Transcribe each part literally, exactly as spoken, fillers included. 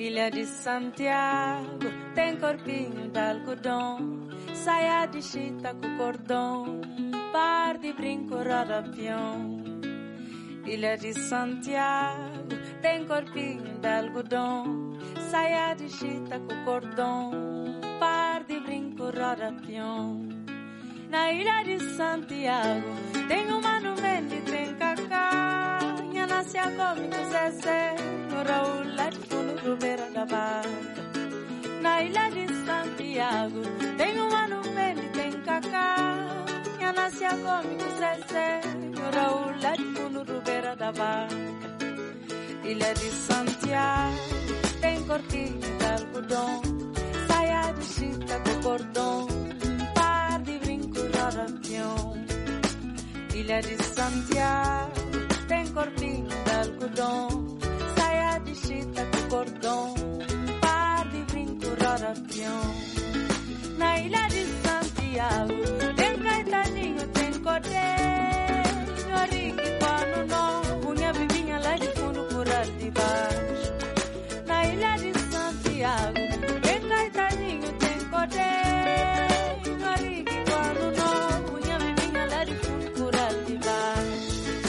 Ilha de Santiago tem corpinho de algodão, saia de chita com cordão, par de brinco roda-peão. Ilha de Santiago tem corpinho de algodão, saia de chita com cordão, par de brinco roda-peão. Na ilha de Santiago tem um monumento de trem cacá, nha nasce a come no Zezé, no Raul lá de fundo do beira da barca. Na ilha de Santiago tem um monumento de trem cacá, nha nasce a come no Zezé, no Raul lá de fundo do beira da barca. Ilha de Santiago tem corpinho de algodão, saia de chita com cordão, par de brinco roda-peão. Ilha de Santiago tem corpinho de algodão, saia de chita com cordão, par de brinco roda-peão. Na ilha de Santiago tem caetaninho, tem cordeiro, rique quando não, unha vivinha lá de fundo por de baixo. Na ilha de Santiago tem caetaninho, tem cordeiro, rique quando não, unha vivinha lá de fundo por de baixo.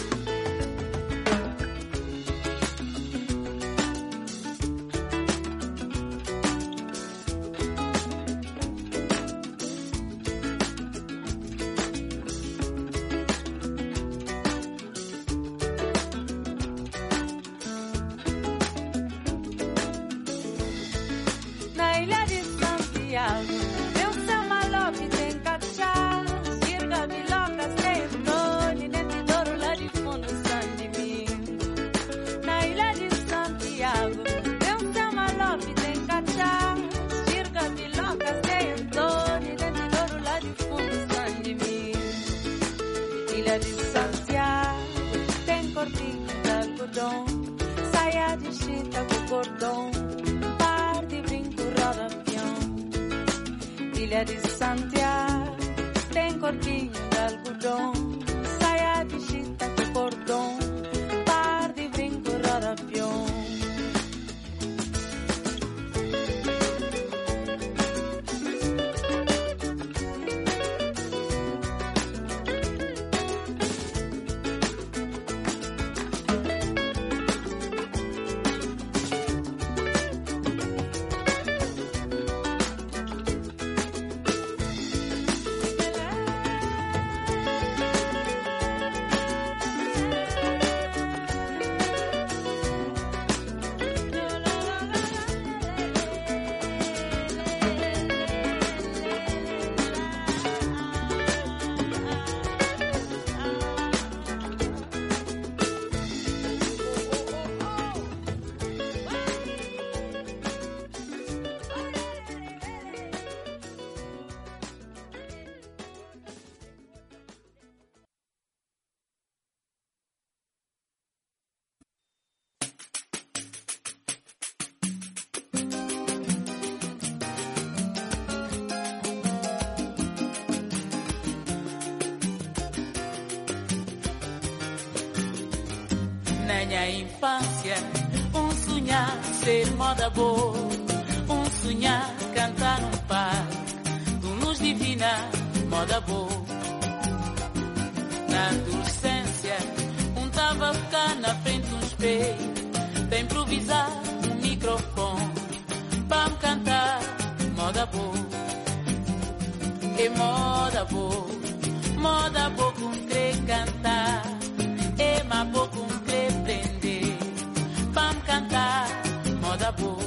Na ilha de Santiago tem um samalope, tem cachá, cirga, bilocas, tem Tony, dentro de ouro lá de fundo, San Domingo. Na ilha de Santiago tem um samalope, tem cachá, cirga, bilocas, tem Tony, dentro de ouro lá de fundo, San Domingo. Ilha de Santiago tem corpinho de algodão, saia de chita com cordão, par de brinco roda-peão. Ilha de Santiago tem corpinho de algodão, saia de chita com cordão, par de brinco roda-peão. Na minha infância, um sonhar ser moda boa, um sonhar cantar num parque, de luz divina, moda boa. Na adolescência, um tava a ficar na frente de um espelho, para improvisar um microfone, para me cantar, moda boa. É moda boa, moda boa com querer cantar, é mais boa com querer aprender, para me cantar, moda boa.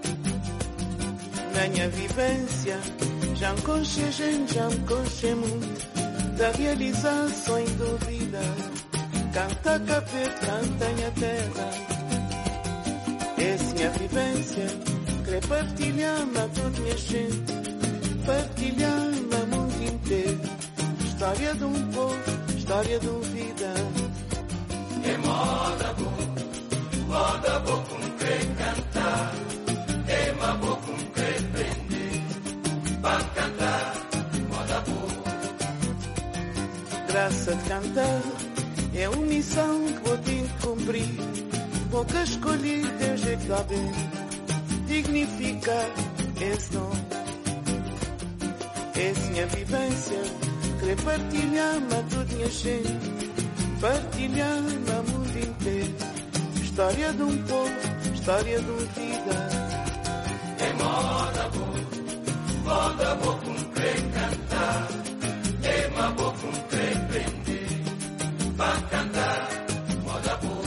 Na minha vivência, já me conchei gente, já me conchei muito, da realização em dúvida, canta capeta, canta minha terra. Essa minha vivência, querer partilhar-me a toda minha gente, partilhar-me a mundo inteiro, história de um povo, história de uma vida. É moda boa, moda boa com querer cantar, é uma boa com querer aprender, para cantar, moda boa. Graça de cantar é a missão que vou ter que cumprir, pouca escolhi, tem jeito lá bem. dignificar esse nome. Essa minha vivência, querer partilhar, mas tudo minha gente, partilhar no mundo inteiro. História de um povo, história de uma vida. É moda boa, moda boa com querer cantar. É uma boa com querer aprender. Para cantar, moda boa.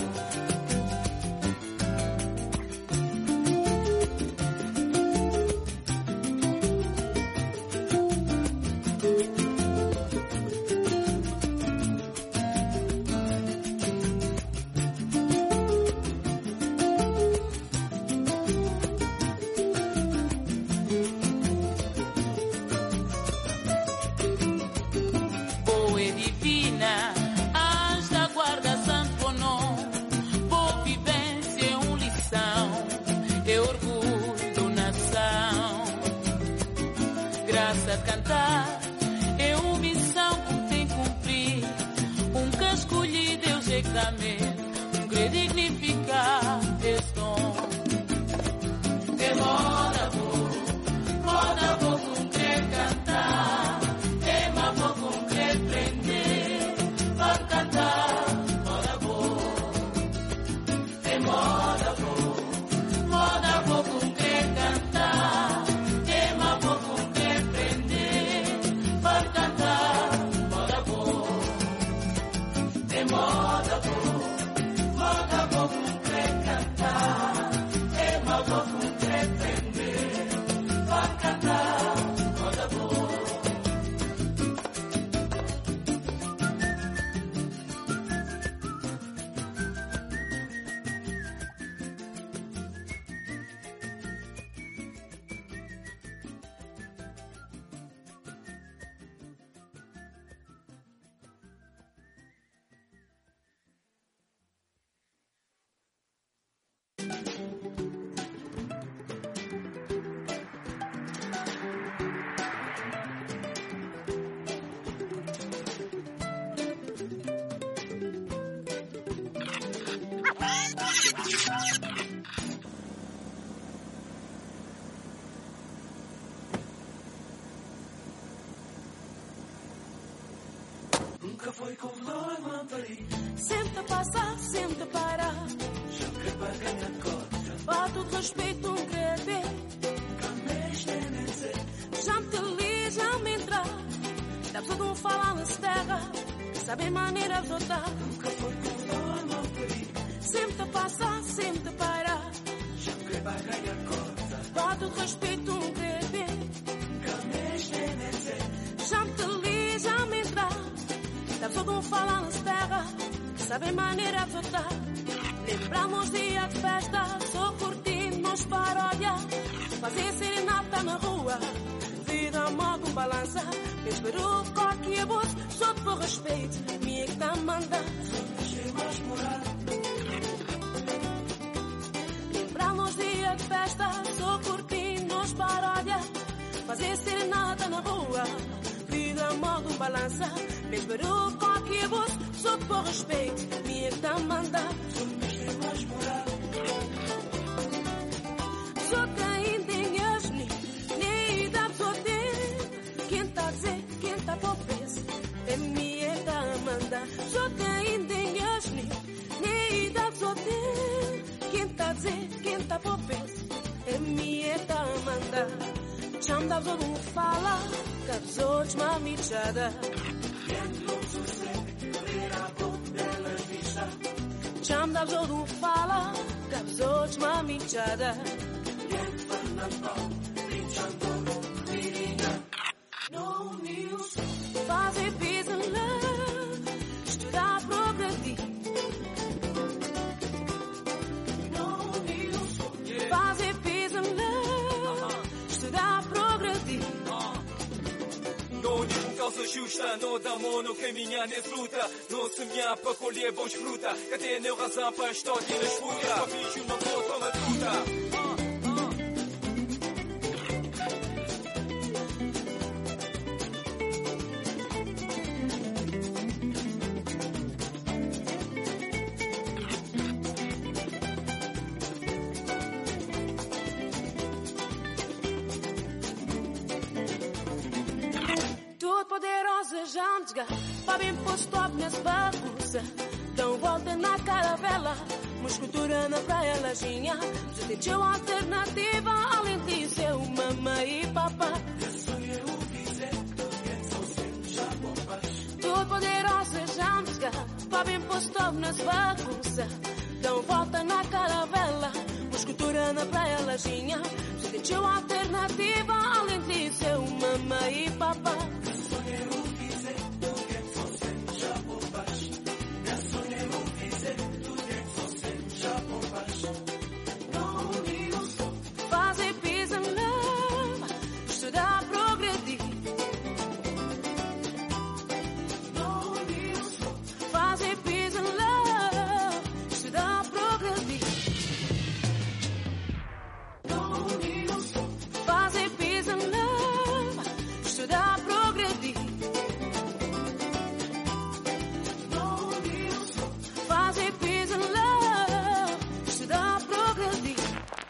Cantar é uma missão que tem que cumprir. Um que escolhi Deus é que dá mesmo, um querer dignificar esse dom. É moda boa, moda boa com querer cantar. É uma boa com querer aprender. Para cantar, moda boa. É moda boa, moda boa com querer cantar. É uma boa com moda boa, moda boa com querer cantar. É uma boa com querer aprender. Para cantar, moda boa. Nunca foi com nós, Mampari. Sempre a passar, sempre a parar. Já que para ganhar cota. Falta de respeito, um querer. Já me li, já me entrar. Dá pessoa de um falar nessa terra. Sabe maneira de voltar. Nunca foi com nós, Mampari. Sempre a passar, sempre a parar. Já que para ganhar cota. Falta de respeito, um querer. Já me li, já me entrar. Da pessoa de um falar nessa terra, sabe maneira de voltar. Lembramos dia de festa, só curtimos paródia. Fazer serenata na rua, vida modo um balança. Me esperou qualquer voz, só por respeito, minha que tá manda. Lembramos dia de festa, só curtimos paródia. Fazer serenata na rua, vida modo um balança. Me esperou qualquer voz, só por respeito, minha que tá manda. Só que ainda em asni, nem dá pra ter. Quem tá a dizer, quem tá por peso, é minha que tá manda. Só que ainda em asni, nem dá pra ter. Quem tá a dizer, quem tá por peso, é minha que tá manda. Cham da todo mundo fala, que as outras mamichada. Cham da todo mundo fala, que as outras mamichada. No news, fazer peace and love, estudar progredir. No news, fazer peace and love, estudar progredir. No digo causa justa, no dá mão, no caminhar nessa luta. No semear para colher boas frutas. Que tem razão para a história na escuta. Só bicho não vou tomar fruta. poderosa já desga, para bem posto stop nessa bagunça. Dão volta na caravela, muscultura na praia lajinha. Já tem teu alternativa, além de seu mamãe e papá. Todo poderosa já desga, para bem posto stop nessa bagunça. Dão volta na caravela, muscultura na praia lajinha. Já tem teu alternativa, além de seu mamãe e papá. Fazer peace and love, estudar, progredir. Fazer peace and love, estudar, progredir. Fazer peace and love, estudar, progredir. Fazer peace and love, estudar, progredir.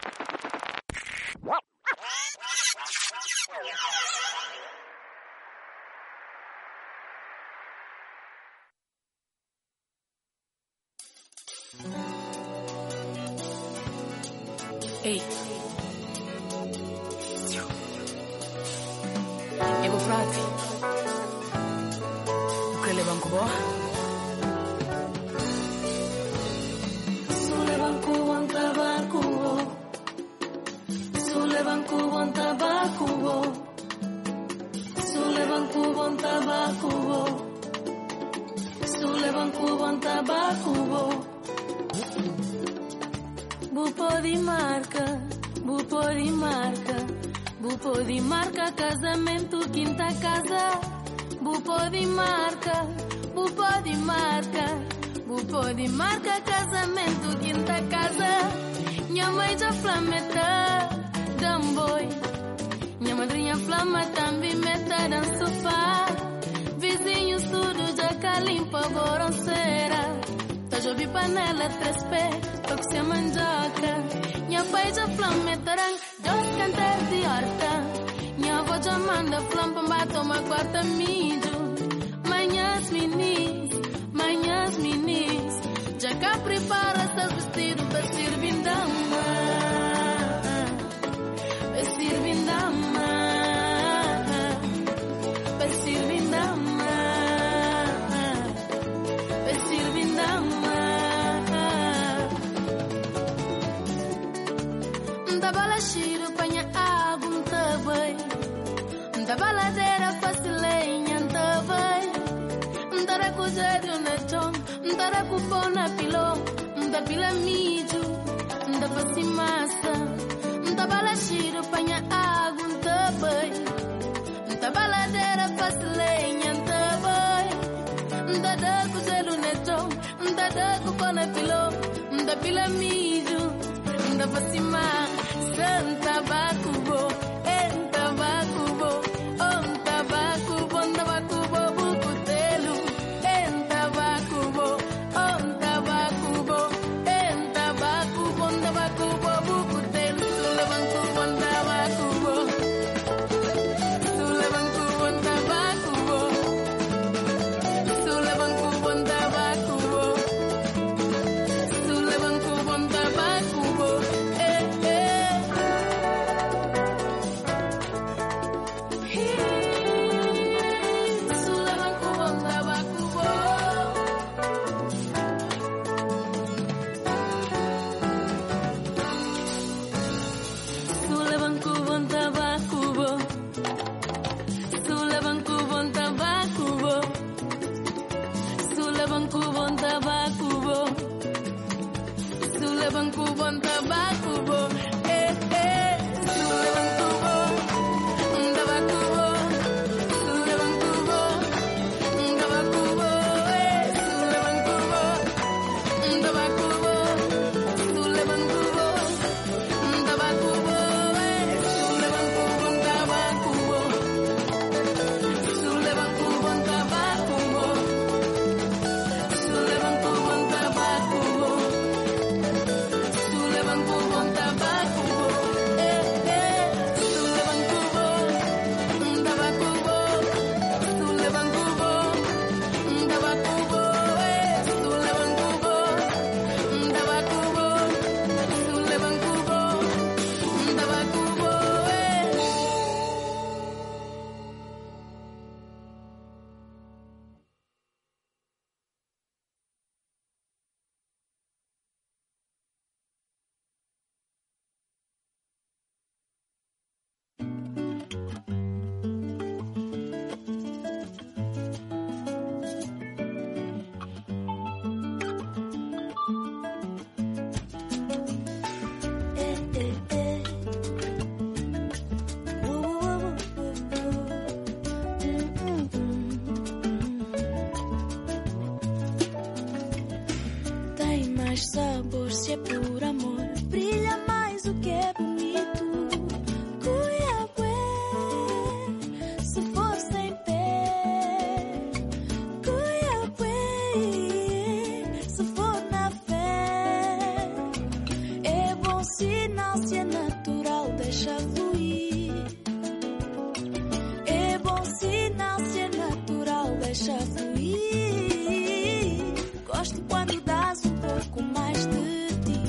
Ei, eu vou pra ti. O que levam com boa? Sulle banco tabaco, sulle banco tabaco, sulle banco tabaco, sulle banco tabaco. Bupo di marca, bupo di marca, bupo di marca, casamento, quinta casa. Bupo di marca, bupo di marca, bupo di marca, casamento, quinta casa. Minha mãe já flameta, damboi. Minha madrinha flama também meta no sofá. Vizinhos tudo já calimpa, boronceira. Jobi panela, três pés, toque se mandioca. Minha pai já flama tarang, dois cantar de horta. Minha avó já manda flam para tomar quarta mídio. Manhãs minis, manhãs minis. Já cá prepara seu vestido para servir dama. Para servir dama. Para servir dama. Para servir dama. Da balacheiro panha água um tabai. Da baladeira facilenha um tabai. Da recusa de um netão. Da recupa na pilão. Da pila mídio. Da facimassa. Da balacheiro panha água um tabai. Da baladeira facilenha um tabai. Da recusa de um netão. Da recupa na pilão. Da pila mídio. Da facimassa. Tabaco bo, en tabaco bo, on tabaco bon tabaco bo bucutelo, en tabaco bo, on tabaco bo, en tabaco bon tabaco bo bucutelo, sule banco bon tabaco bo, sule banco bon tabaco bo, sule banco bon tabaco bo, sule banco bon tabaco bo, eh eh. Banco bon tabaco bo, eh eh. Sule banco bo, tabaco bo. se é por amor, brilha mais o que é bonito. Cuiabué, se for sem pé. Cuiabué, se for na fé. É bom sinal se é natural, deixa fluir. É bom sinal se é natural, deixa fluir. Gosto quando dás um pouco mais de ti.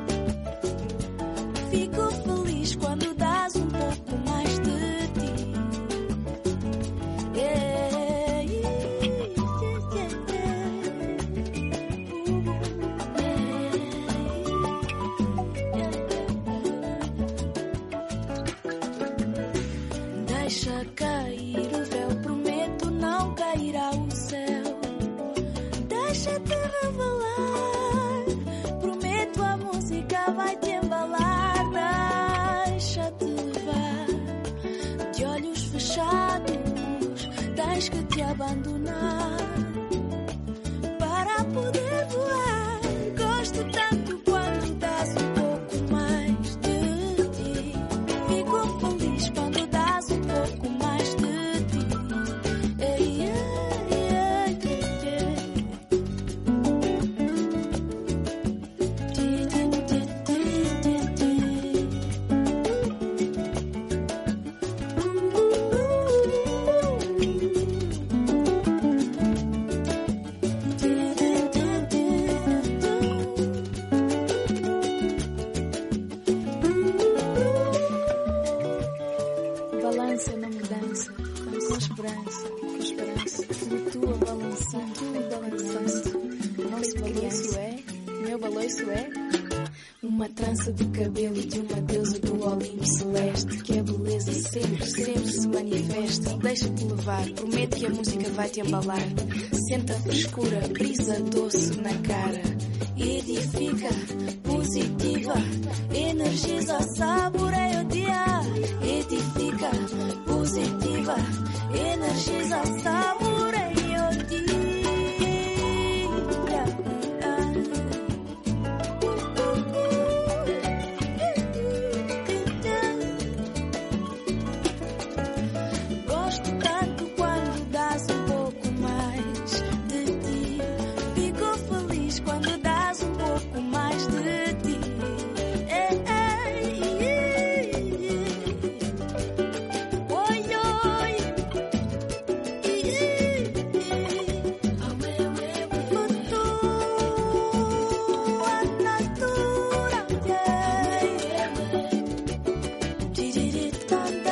Fico feliz quando dás um pouco mais de ti. Yeah, yeah, yeah, yeah. Deixa cair o véu, prometo não cairá o céu. Deixa-te revelar, prometo a música vai te embalar. Deixa-te levar, de olhos fechados, tens que te abandonar para poder voar. Gosto tanto quando dás um pouco mais de ti. Fico feliz quando dás um pouco mais de ti. Ei, ei, ei, ei, ei. Balança na mudança, com esperança, com esperança. Flutua balançando, tudo balançando. O nosso balanço é, o meu balanço é uma trança de cabelo de uma deusa do Olimpo celeste. Que a beleza sempre, sempre se manifesta. Deixa-te levar, prometo que a música vai te embalar. Senta a frescura, brisa doce na cara. Edifica, positiva, energiza, saboreia o dia. Edifica, positiva, energiza, saboreia o dia. Gosto tanto quando dás um pouco mais de ti. Fico feliz quando dás um pouco mais de ti. Ei, ei, ei, ei. Oi, oi. Ei, ei, ei. Flutua a natura. Tiriritanda.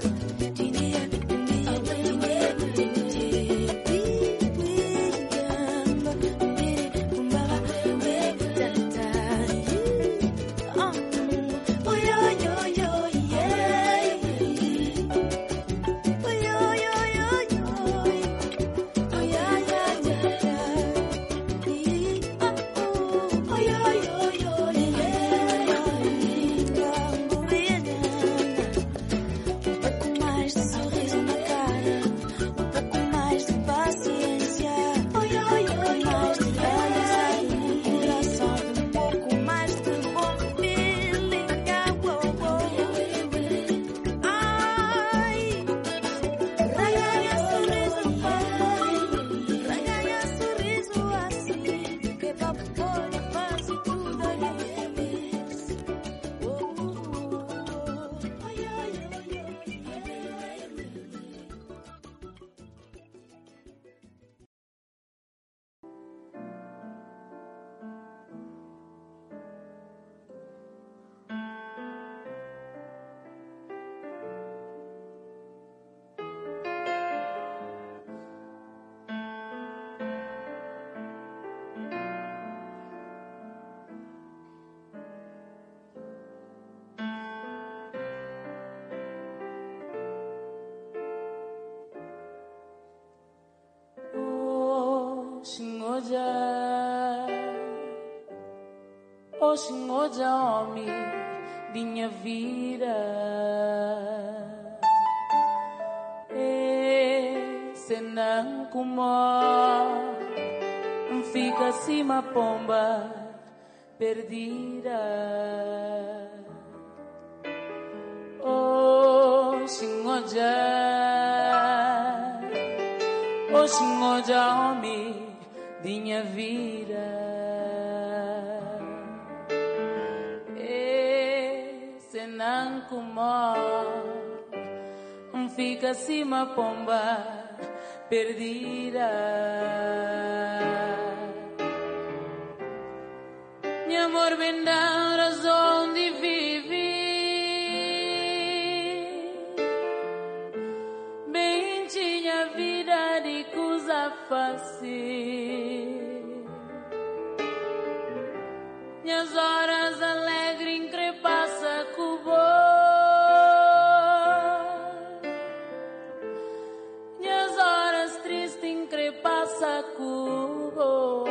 Oxinhoja, Oxinhoja, homem, minha vida. E se não como fica acima pomba, perdida. Oh, Xingoja, oh, Xingoja, homem, minha vida. E se não comor, fica acima pomba perdida. Meu amor vem dar razão de viver, bem tinha vida de coisa fácil. Minhas horas alegres increpassa cubo, minhas horas tristes increpassa cubo.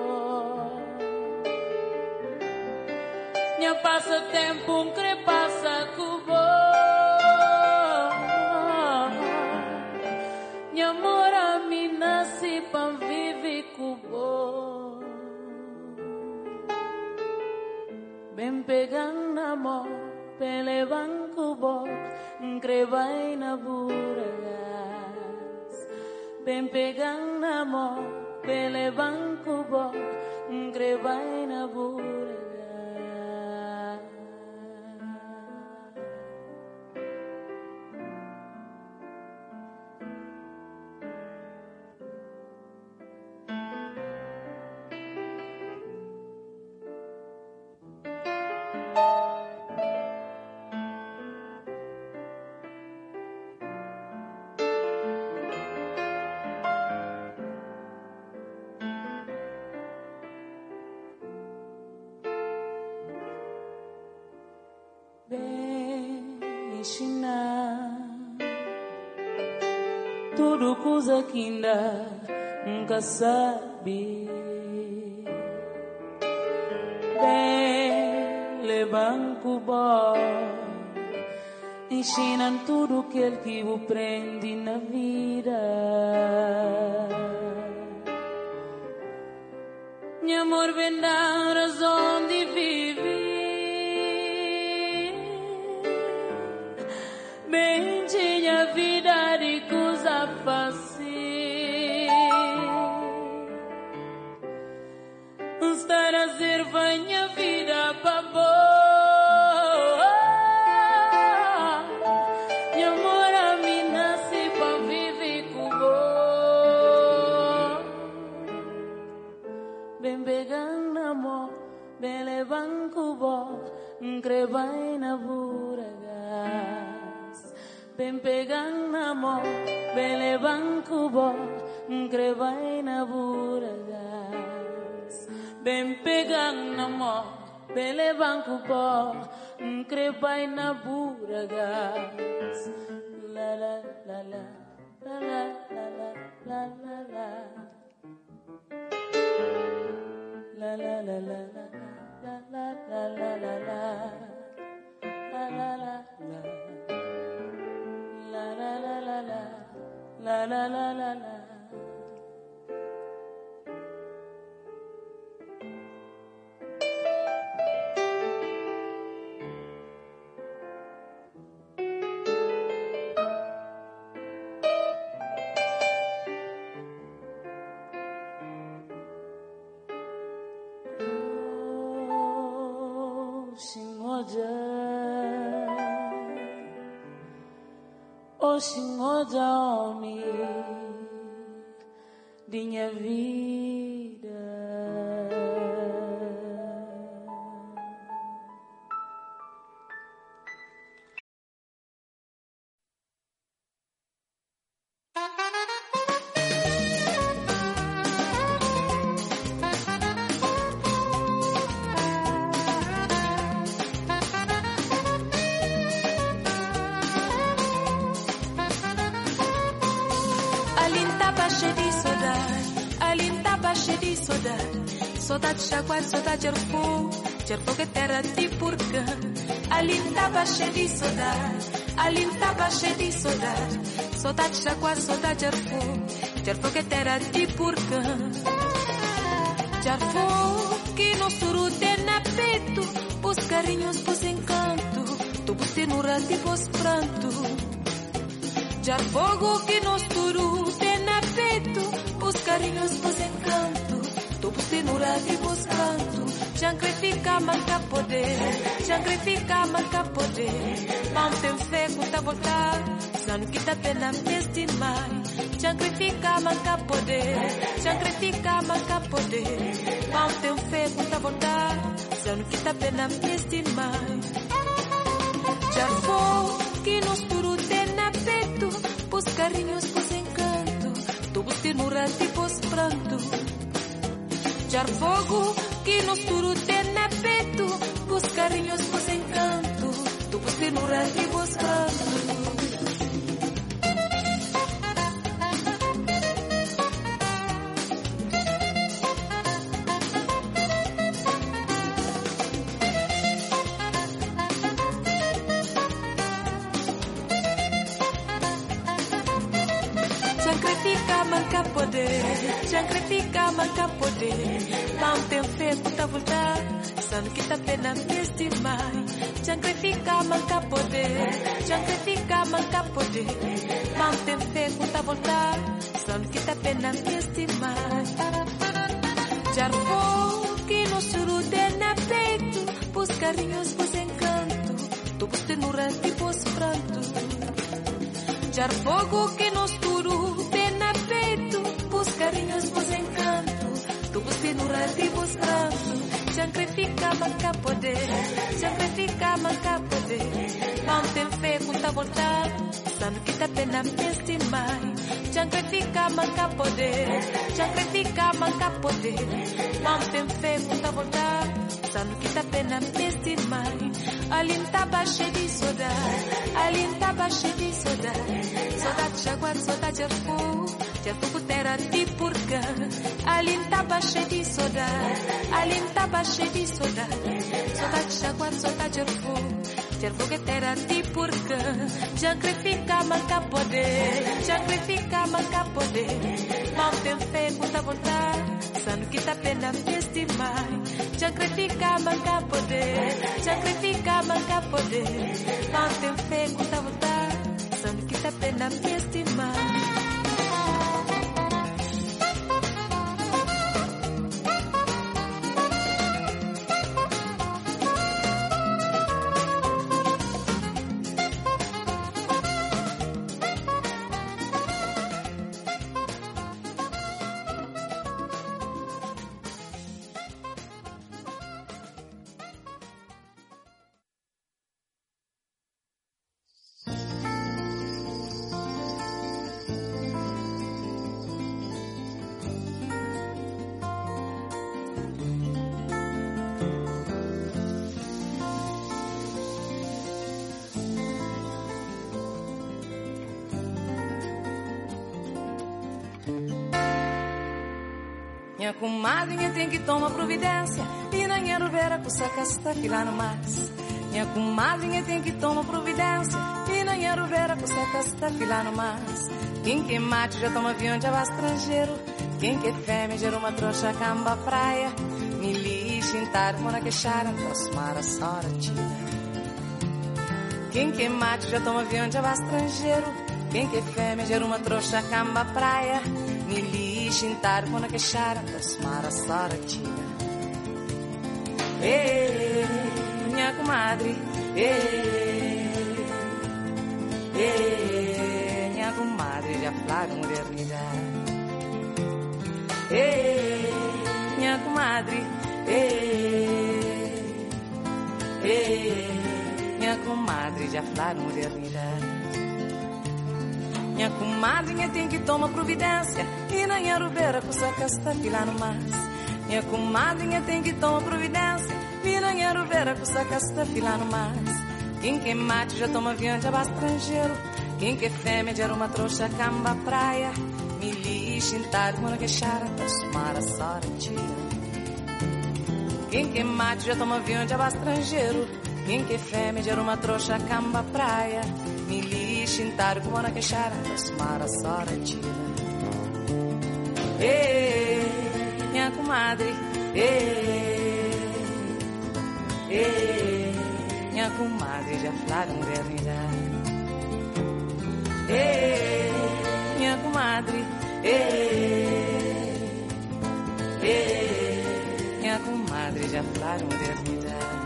Minha passatempo um crepassa cubo, minha amor a mim nasce pra viver cubo. Bem pegando na mão, pele banco bo, crevai na buragas. Bem pegando na mão, pele banco bo, crevai na buragas. Tudo coisa que ainda nunca sabe. Bem, banco bom, ensinam tudo que ele que o prende na vida. Meu amor vem dar razão de viver. Bem tinha vida de coisa fácil. Estar a ser minha vida pra boa. Meu amor a mim nasce pra viver com boa. Bem pegando amor, bem levando com boa, crevai na buraga. Bem pegando na mão, bem levando cubo, crevai na buragas. Bem pegando na mão, bem levando cubo, crevai na buragas. La la la la, la la la la la la. La la la la la la la la la la la. La la la la. La la la la la, la la la la la. Oh, Xingoja. Oh, Xingoja, homem, minha vida. Saudade chacoalho, saudade erfou, erfou que terra de porca. Ali estava cheio de saudade, ali estava cheio de saudade. Saudade chacoalho, saudade erfou, erfou que terra de porca. Erfou que que nos surute na peito, os carinhos, pos encanto, tu buste no rato e pos pranto. Já fogo que nos surute na peito, os carinhos, pos encanto, tu buste no rato e pos pranto. Jancrifica, manca poder, jancrifica, manca poder. Não tem fé quanto a voltar, não quita pena me estimar. Jancrifica, manca poder, jancrifica, manca poder. Não tem fé quanto a voltar, não quita pena me estimar. Já foi que nos turute na peito, pos carinhos, pos encanto, tu buste no rato e pos pranto. Já fogo que nos turute na peito, pos carinhos, pos encanto, tu buste no rato e pos pranto. Jancrifica, manca poder, jancrifica, manca poder. Não tem fé quanto a voltar, só que tá pena me estimar. Jancrifica, manca poder, jancrifica, manca poder. Não tem fé quanto a voltar, só que tá pena me estimar. Já vou que nos surute na peito, pos carinhos, pos encanto, tu buste no rato e pos pranto. Já fogo que nos turute na peito, pos carinhos, pos encanto, tu buste no rato e pos pranto. Jancrifica, manca poder, jancrifica, manca poder. Não tem fé quanto a voltar, só que tá pena me estimar. Jancrifica, manca poder, jancrifica, manca poder. Não tem fé quanto a voltar, só que tá pena me estimar. Alinta baixa de saudade, alinta baixa de saudade. Saudade jaguar, saudade arfu, já fogo terra de purga. Alinta baixa de saudade, alinta baixa de saudade. Saudade jaguar, saudade arfu, já fogo terra de purga. Jancrifica, manca poder, jancrifica, manca poder. Não tem fé quanto a voltar, só que tá pena me estimar. Jancrifica, manca poder, jancrifica, manca poder. Não tem fé quanto a voltar, só que tá pena me estimar. Minha comadrinha tem que tomar providência e não quero ver a coisa que está aqui lá no mais. Minha comadrinha tem que tomar providência e não quero ver a coisa que está aqui lá no mais. Quem que mate já toma avião já vai estrangeiro. Quem que fêmea gera uma trouxa camba praia. Me lixe em tarde, mona que chara, tosmara sora tira. Quem que mate já toma avião já vai estrangeiro. Quem que fêmea gera uma trouxa camba praia. Me lixe em tarde, mona que chara, tosmara sora tira. Ei, minha comadre, ei, ei, minha comadre já flagra modernidade. Ei, minha comadre, ei, ei, minha comadre já flagra modernidade. Minha comadrinha tem que tomar providência e não quero ver a coisa que está aqui lá no mais. Minha comadrinha tem que tomar providência e não quero ver a coisa que está aqui lá no mais. Quem que mate já toma avião já vai estrangeiro. Quem que fêmea gera uma trouxa camba praia. Me lixe em tarde, mona que chara, tosmara sora tira. Quem que mate já toma avião já vai estrangeiro. Quem que fêmea gera uma trouxa camba praia. Me lixe em tarde, mona que chara, tosmara sora tira. Ei, minha comadre, ei, eh, minha comadre já falaram modernidade. Eh, minha comadre, eh, eh, minha comadre já falaram modernidade.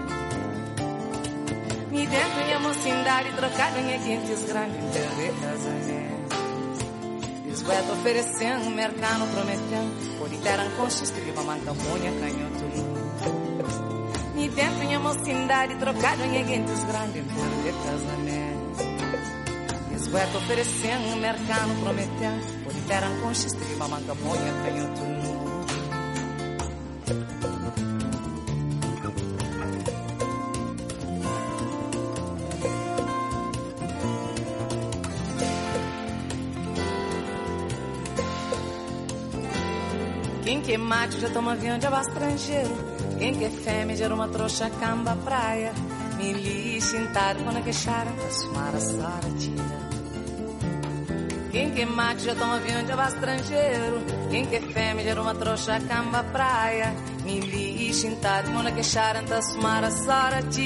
Me dentro minha mocidade trocada minha quentes grandes de casamento. Bisgueto oferecendo, mercado prometendo, por inteira concha escriba manca punha canhoto. Me dentro minha mocidade trocada minha quentes grandes de casamento. Bisgueto oferecendo, mercado prometendo, por inteira concha escriba manca punha canhoto. Quem que é macho já toma avião de abaixo estrangeiro. Quem que é fêmea gera uma trouxa camba praia. Me lixe intar quando que chara tasmar a saratira. Quem que é macho já toma avião de abaixo estrangeiro. Quem que é fêmea gera uma trouxa camba praia. Me lixe intar quando que chara tasmar a saratira.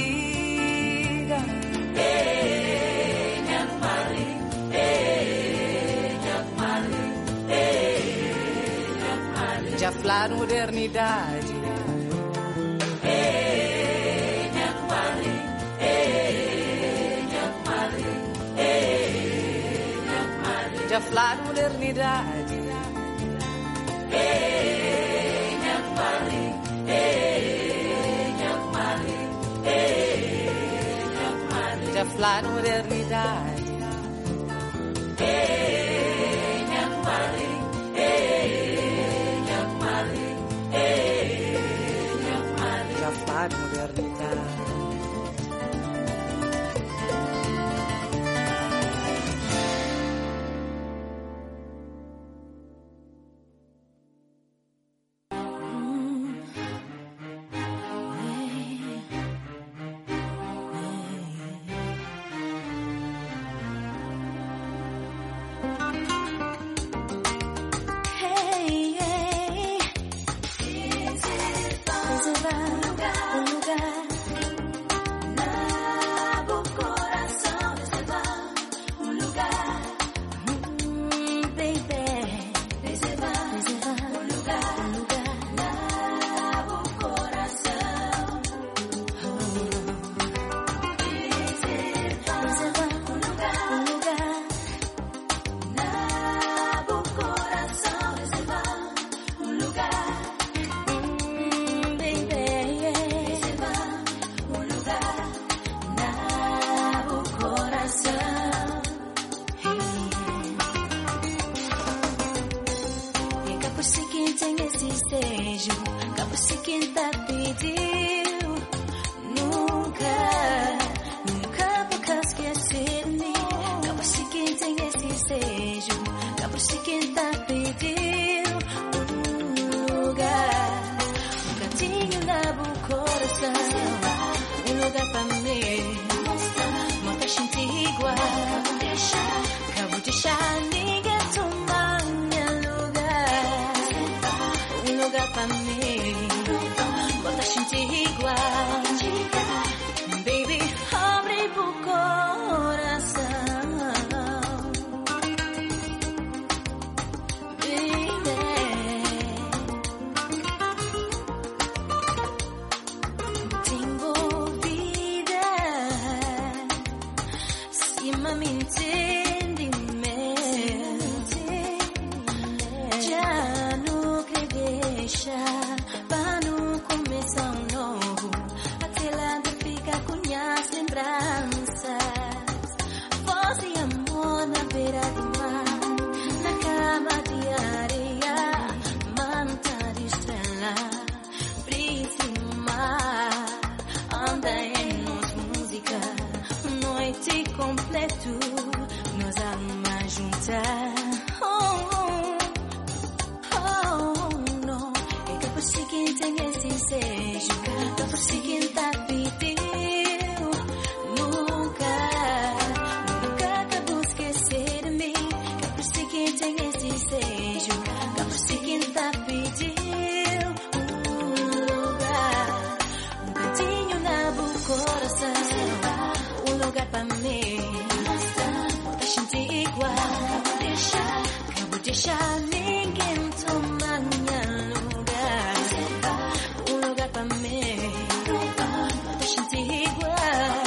Ei, minha comadre, ei, minha comadre, ei. Já falaram modernidade. Ei, minha comadre, ei, minha comadre, ei, minha comadre. Já falaram modernidade. Ei, minha comadre, ei, minha comadre, ei, minha comadre. Já falaram modernidade. Ei, minha comadre, ei. Já faz modernidade. Pediu um lugar, um cantinho na deixar ninguém tomar minha lugar. Um lugar pra mim, pra sentir igual.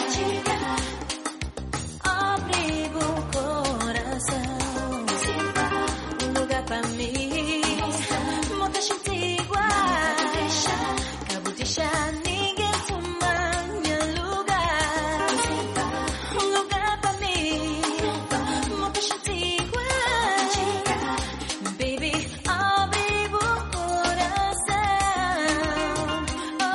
Abrigo o coração. Um lugar pra mim, pra sentir igual. Acabo de deixar ninguém tomar minha lugar. Um lugar pra mim, pra sentir igual. Baby, abrigo o coração. Oh,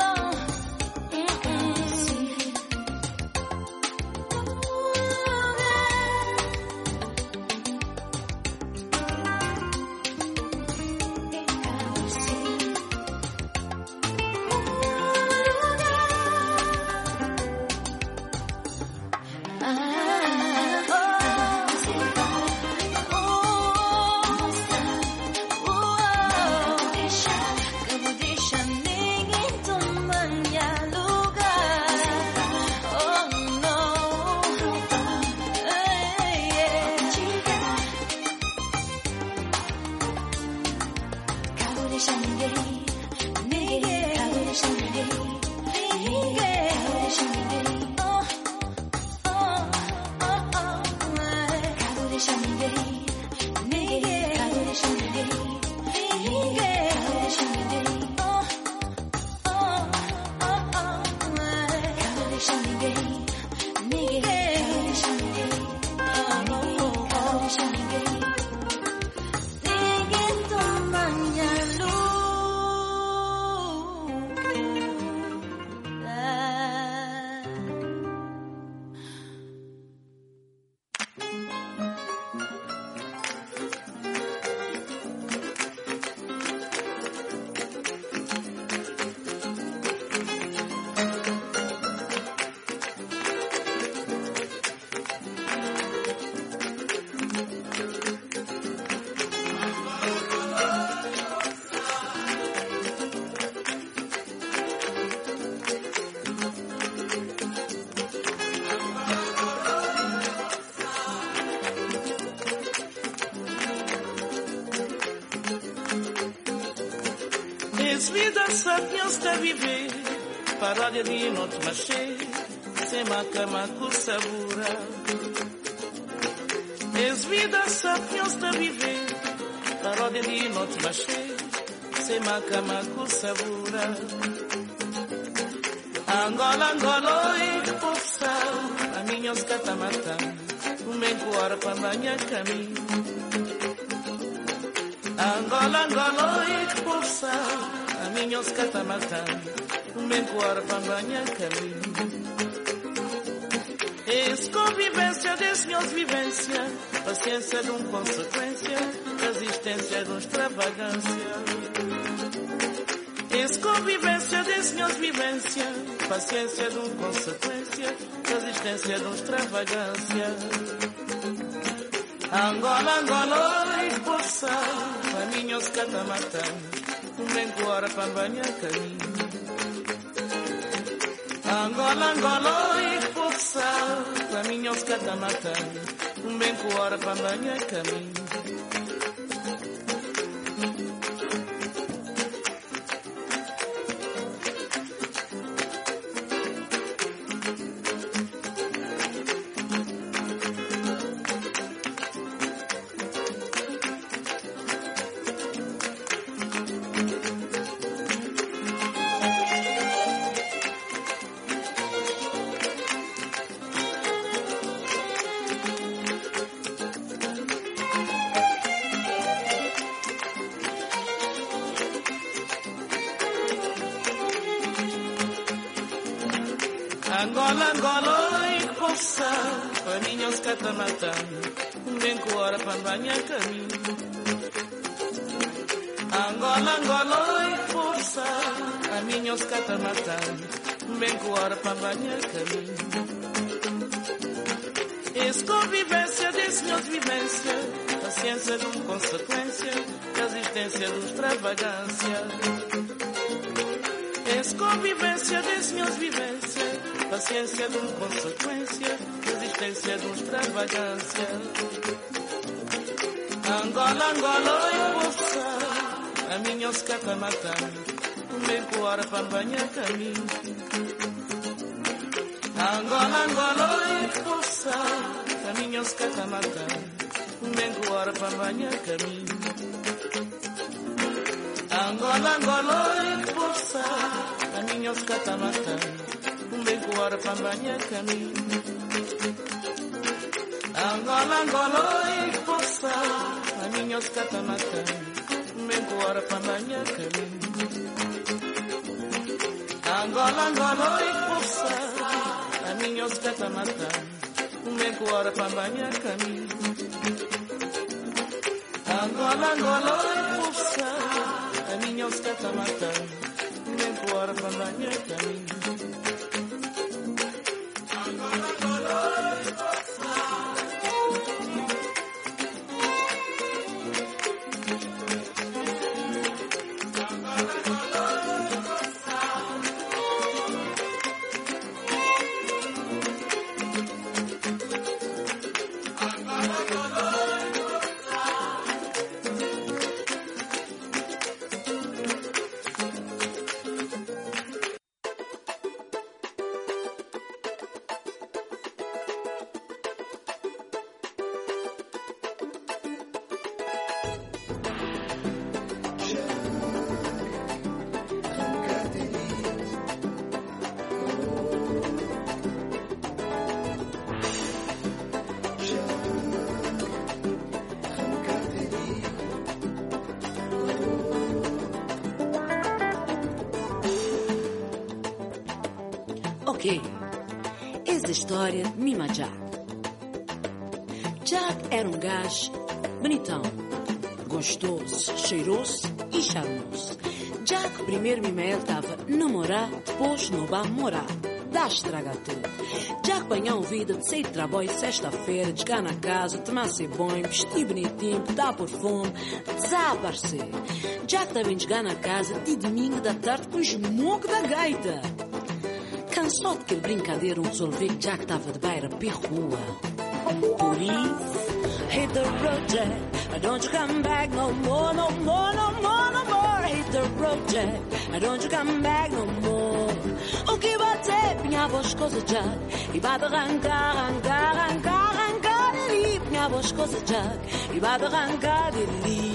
acabo de deixar ninguém tomar minha lugar. Oh no, hey, yeah. Acabo de deixar ninguém, ninguém. Acabo de deixar ninguém, ninguém. Acabo de deixar ninguém. Oh, oh, oh, oh, acabo de deixar ninguém, ninguém. Acabo de deixar ninguém, ninguém. Acabo de deixar ninguém. Oh, oh, oh, oh, acabo de deixar ninguém, ninguém. Acabo de deixar ninguém. Oh, oh, oh, acabo de deixar ninguém. Ninguém toma minha lugar. Es vida sapiens de viver, paródia de noite machê, sem macamaco sabura. Es vida sapiens de viver, paródia de noite machê, sem macamaco sabura. Angola, Angola, e poçal, a minha os catamatã, um bem coara para banhar caminho. Angola, Angola, e poçal, a minha os catamatã, um bem coara para banhar caminho. Es convivência das minhas vivências, paciência de um consequência, resistência de um extravagância. Es convivência das minhas vivências, paciência de um consequência, resistência de um extravagância. Angola, Angola, e poçal, a minha os catamatã, um bem coara para banhar caminho. Angola, Angola, e poçal, a minha os catamatã, um bem coara para banhar caminho. Angola, Angola, e poçal, a minha os catamatã, um bem coara para banhar caminho. Angola, Angola, e poçal, a minha os catamatã, um bem coara para banhar caminho. Es convivência das minhas vivências, paciência de uma consequência, resistência de uma extravagância. Es convivência das minhas vivências, paciência de uma consequência, resistência de uma extravagância. Angola, Angola, oi, poça, a minha oscata matando, bem coara para banhar caminho. Angola, Angola, oi, poça, a minha oscata matando, bem coara para banhar caminho. Angola, Angola, oi, poça, a minha oscata matando, bem coara para banhar caminho. Angola, Angola, oi, poça, a minha oscata matando, bem coara para banhar caminho. Angola, Angola, oi, poça, a minha oscata matando, bem coara para banhar caminho. Angola, Angola, oi, poça, a minha oscata matando, bem coara para banhar caminho. Angola, Angola, oi, poça. Ok, essa história de Mima Jack. Jack era um gajo bonitão, gostoso, cheiroso e charmoso. Jack primeiro Mima ele estava a namorar, depois não vai morar. Dá estraga tudo. Jack apanhou vida de sair de trabalho sexta-feira, de chegar na casa, tomar seu banho, vestir bonitinho, botar perfume, desaparecer. Jack também chegar na casa de domingo da tarde com o esmogo da gaita. Cansou de aquele brincadeira, um resolveu que Jack estava de beira para rua. Por isso, hit the road, Jack. Don't you come back no more, no more, no more, no more. Hit the road, Jack. Don't you come back no more. O que vai ter? Pinha boas coisas, Jack. E vai arrancar, arrancar, arrancar, arrancar dali. Pinha boas coisas, Jack. E vai arrancar dali.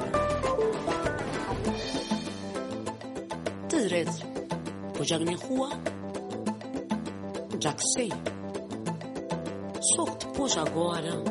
De direito. Pois Jack na rua. Já que sei. Só que depois agora,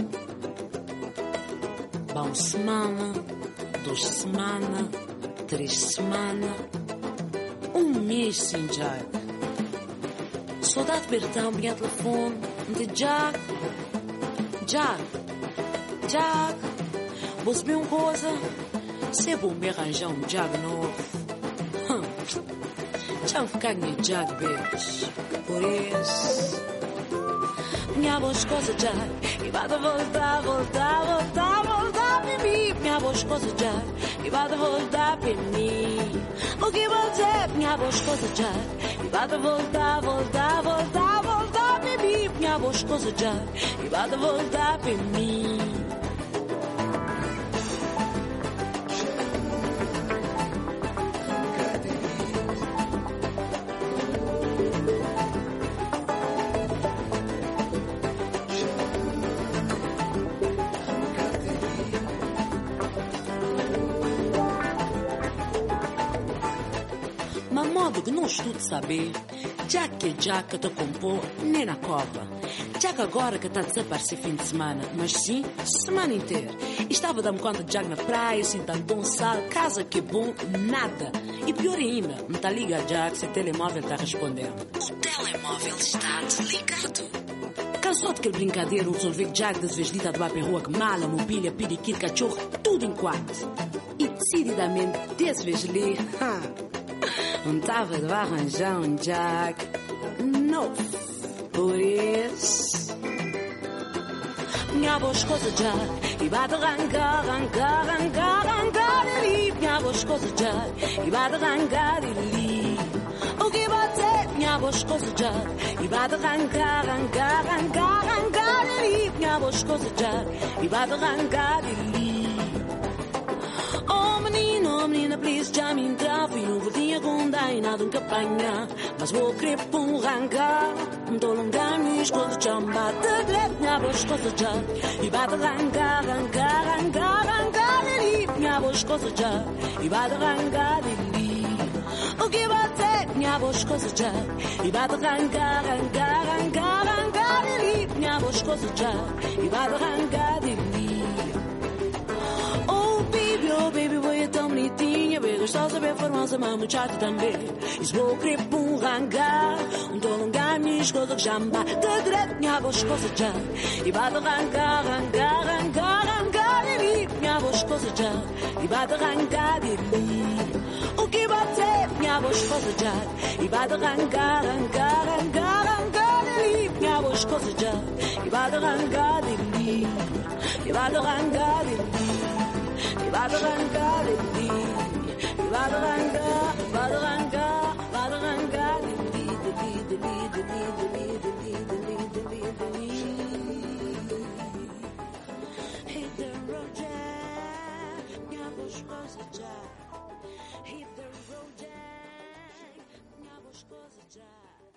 há uma semana, duas semanas, três semanas, um mês sem Jack. Saudade de Bertão, minha telefone, de Jack. Jack. Jack. Vou saber uma coisa? Se é bom me arranjar um Jack novo. Hum. Já vou ficar com Jack, bitch. Por isso, minha boa esposa Jack, e vai voltar, voltar, voltar, voltar para mim. Minha boa esposa Jack, e vai voltar para mim. O que vou dizer? Minha boa esposa Jack, e vai voltar, voltar, voltar, voltar para mim. Minha boa esposa Jack, e vai voltar para mim. Que não estou de saber, Jack que Jack está compor nem na cova. Jack agora que está a desaparecer fim de semana, mas sim, semana inteira. Estava dando conta de Jack na praia, assim, tá dançar, casa que bom, nada. E pior ainda, me está ligado Jack, seu telemóvel está respondendo. O telemóvel está desligado. Cansou de aquele brincadeira, resolvi que Jack desvesdita de para a rua, que mala, mobília, periquito, cachorro, tudo em quatro. E decididamente, desse vez ali, não estava de arranjar um Jack novo. Por isso, minha boa esposa Jack, e vai arrancar, arrancar, arrancar, arrancar ali. Minha boa esposa Jack, e vai arrancar ali. O O que bate, minha voz cocejar. E vai arrancar, arrancar, arrancar, arrancar ali. Minha voz cocejar. E vai arrancar ali. Oh menino, oh menina, please, já me entrava. E não vinha com daí nada um capanha. Mas vou querer pum arrancar. Não tô longa, minhas coisas já me bate direito. Minha voz cocejar. E vai arrancar, arrancar, arrancar, arrancar ali. Minha voz cocejar. E vai arrancar ali. O que bate, minha voz cocejar. E vai arrancar, arrancar, arrancar, arrancar ali. Minha voz cocejar. E vai arrancar ali. Oh baby, oh baby, você é tão bonitinha. Bem gostosa, bem formosa, mas muito chata também. E se vou querer pum arrancar. Um tô longa, minhas coisas que já me bate direto. Minha voz cocejar. E vai arrancar, arrancar, arrancar, arrancar ali. Minha voz cocejar. E vai arrancar ali. O que bate, minha voz cocejar. E vai arrancar, arrancar, arrancar, arrancar ali. Minha voz cocejar. E vai arrancar ali. E vai arrancar ali. E vai arrancar ali. E vai arrancar, vai arrancar, vai arrancar ali. Hit the road, Jack. Minha voz cocejar. Hit the road, Jack. Minha voz cocejar.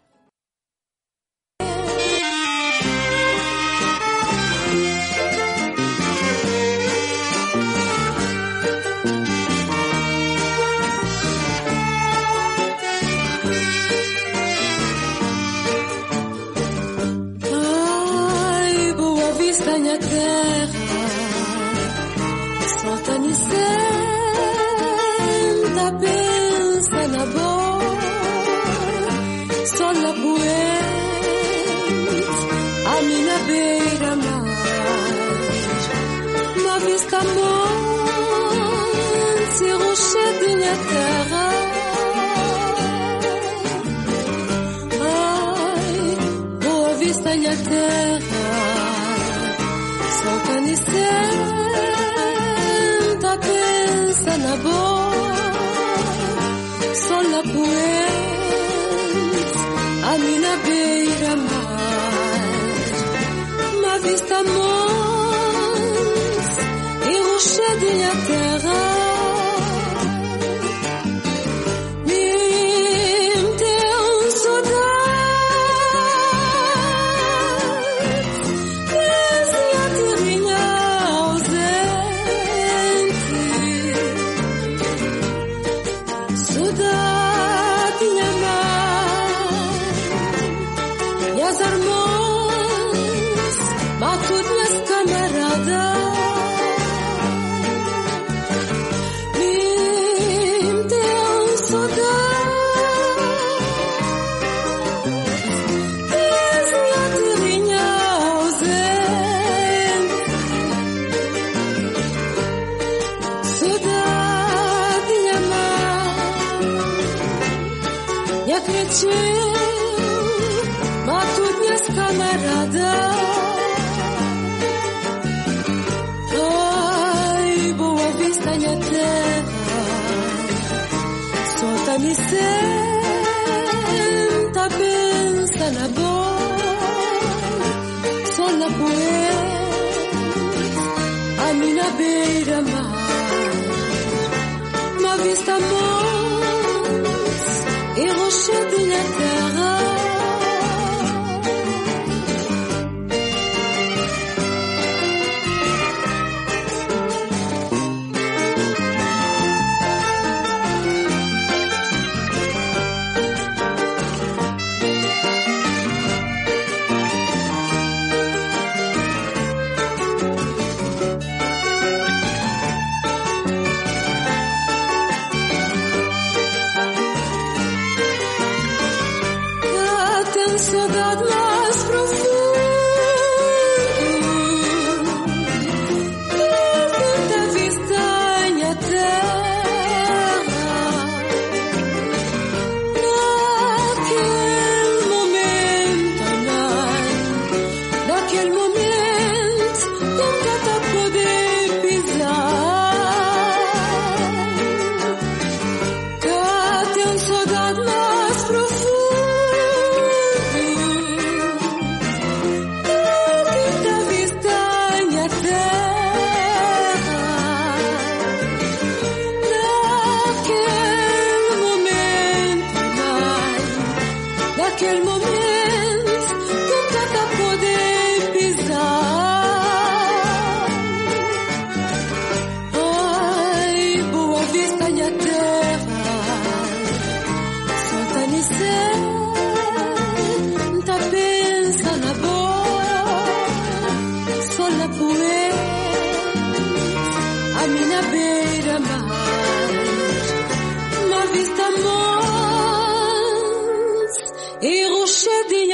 Ai, Boa Vista, minha terra. Solta-me senta, pensa na boa. Só na poente, a minha beira-mar. Na vista monte, rocha de minha terra. Ai, Boa Vista, minha terra. Solta-me senta, pensa na boa. Só na poente, a minha beira-mar. Na vista monte e rocha de minha terra. Me tem saudade dessa terrinha ausente. Saudade, minha mãe, minhas irmãs, mato minhas camaradas. Me tem saudade dessa terrinha ausente. Saudade, minha mãe, minha cretinha, mato minhas camaradas. Ai, Boa Vista, minha terra. Solta-me senta, pensa na boa. Só na poente, a minha beira-mar. Uma vista monte e rocha de minha terra.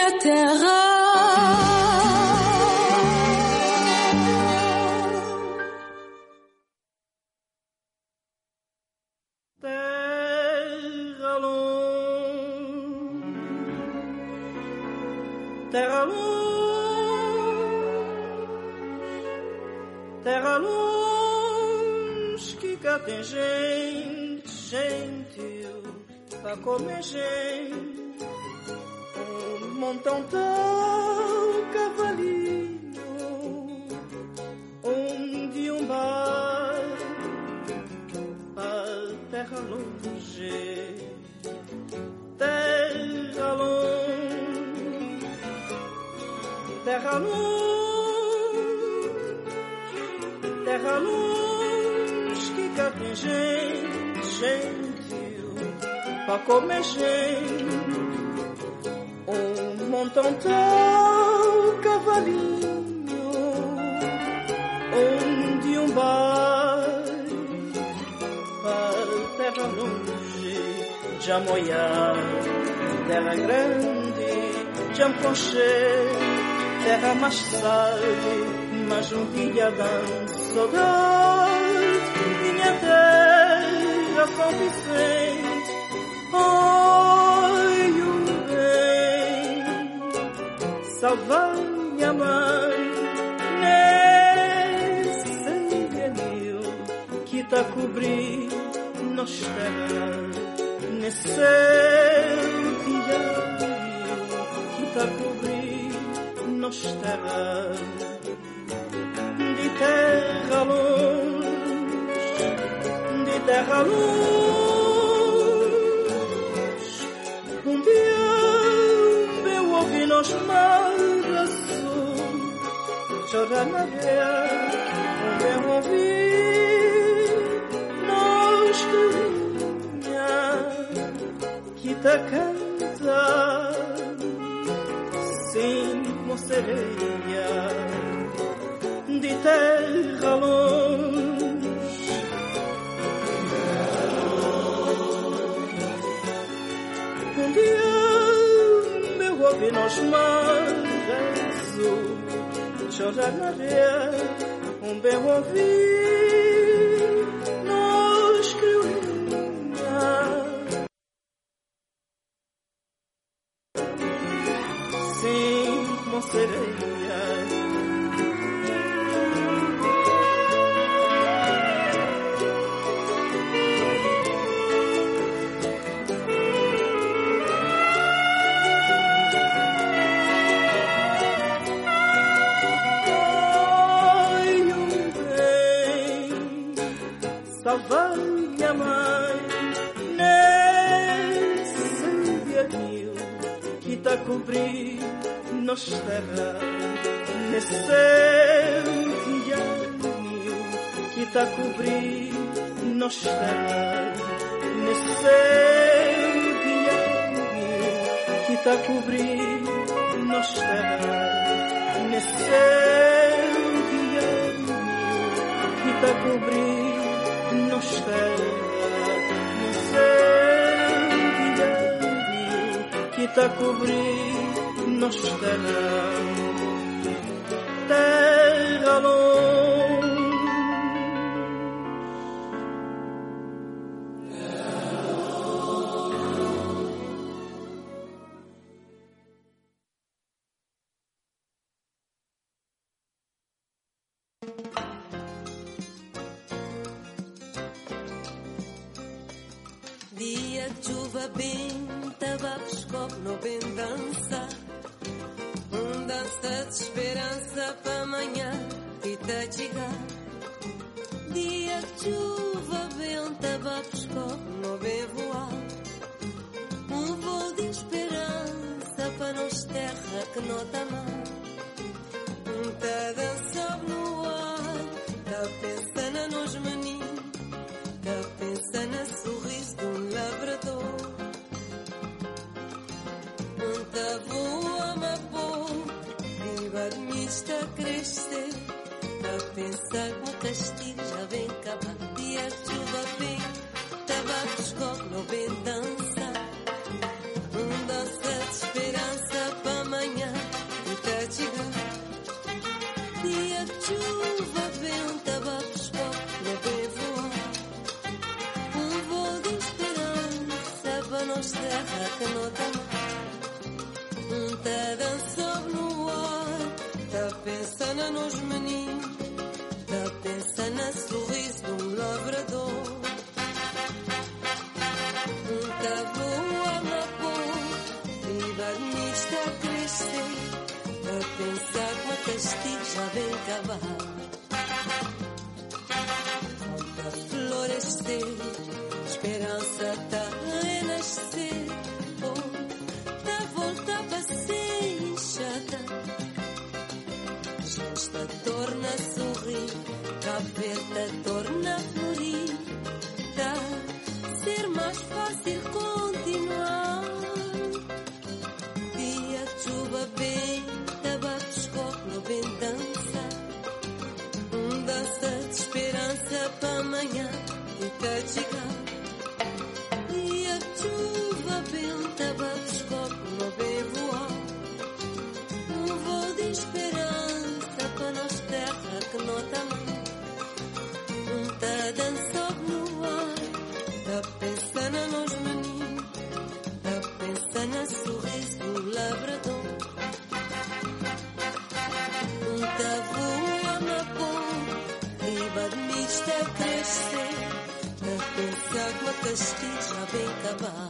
minha terra. Terra longe, terra longe, terra longe, que cá tem gente, gentil, pra comer gente, um montão tão cavalinho, um de um bar, a terra longe, terra longe, terra longe, terra longe, que cá tem gente, gentil, pra comer gente, um montão tão cavalinho, um de um bar, para terra longe, já moiar, terra grande, já poncher, terra mais tarde, mas um dia dando saudade, minha terra São Vicente, oi o bem, salvar minha mãe, nesse vinil que tá cobrir nos terra, nesse dia que tá cobrir nos terra, de terra longe, de terra longe, um dia eu ouvi nos mares chorar na areia, um eu ouvi nos corinha que tá cantando, sim, mocereia, de terra longe, um dia eu ouvi nos mares chorar na areia, um bem ouvi nos crioulinha, sim, mocereia. Salvar minha mãe nesse vinil que tá cobrir nos terra, nesse vinil que tá cobrir nos terra, nesse vinil que tá cobrir nos terra, nesse vinil que tá cobrir nos terra, no céu que tá cobrir nos terra, terra longe. Dia de chuva bem, tava pescoço no bem dança, um dança de esperança para amanhã e tá chegar. Dia de chuva bem, tava pescoço no bem voar, um voo de esperança para nos terra que não tá mal, um tá dançando no ar, tá pensando nos meninos, tá pensando no sorriso de um labrador. Um tá voa uma boa, viva de mim está a crescer, tá pensar que o castigo já vem acabar. Dia de chuva vem, tava pescoço no bem dança, um dança de esperança para amanhã. nos meninos, tá pensa no sorriso de um lavrador. Um tabu amapou, viva de mim está a crescer, tá pensar que uma castigo já vem acabar. Volta a florescer, esperança tá a renascer, oh, tá volta para ser inchada. Esta torna a sorrir, a verde torna a florir, tá ser mais fácil continuar. Dia de chuva bem, tabaco escorre no bem dança, um dança de esperança para amanhã e tá chegar. Dia de chuva bem, tabaco escorre no bem voar, um voo de esperança para nós terra que não tá mãe, um tá dançando no ar, tá pensando nos meninos, tá pensando no sorriso do labrador, um tá voando na ponte, riba de mim está a crescer, tá pensar que uma castigo já vem acabar.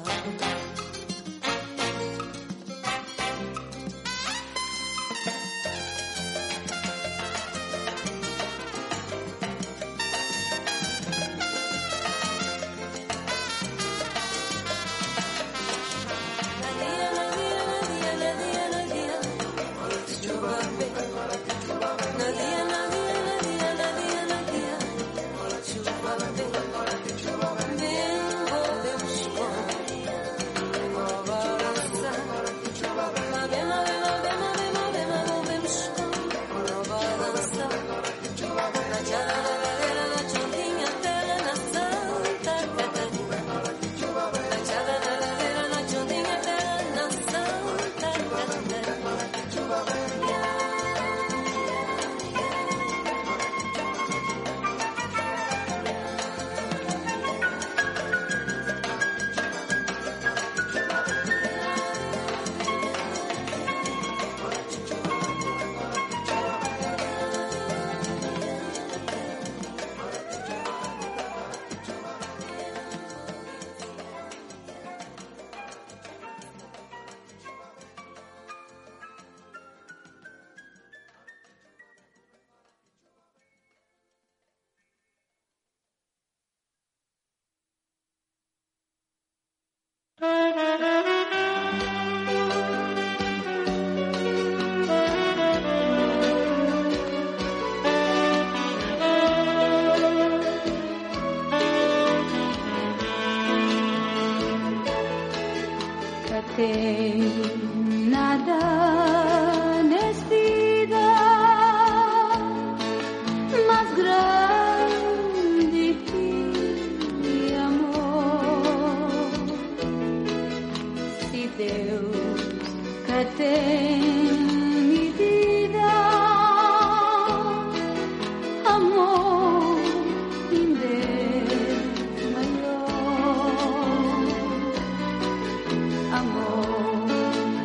Amor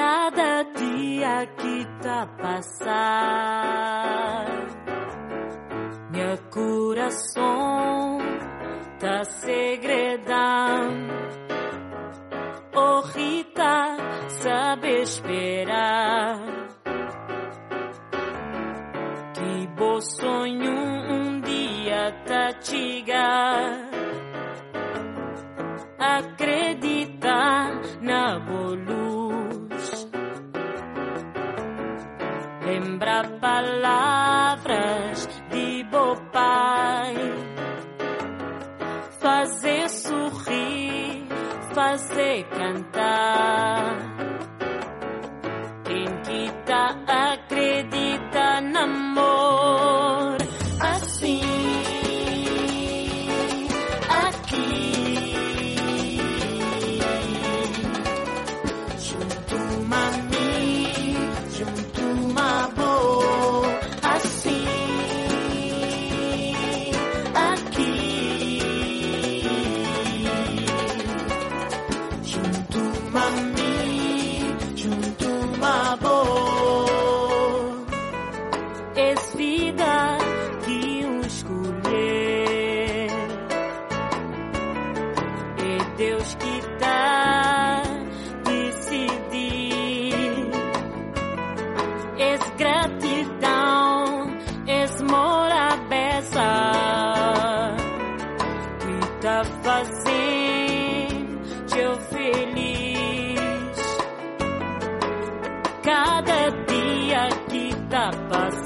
cada dia que tá passar, meu coração tá segredando. Oh Rita, sabe esperar, que bom sonho um dia tá chegar. Acredita na boa luz, lembra palavras de bom pai, fazer sorrir, fazer cantar. Quem que tá acredita no amor assim, aqui. Cada dia que tá passando,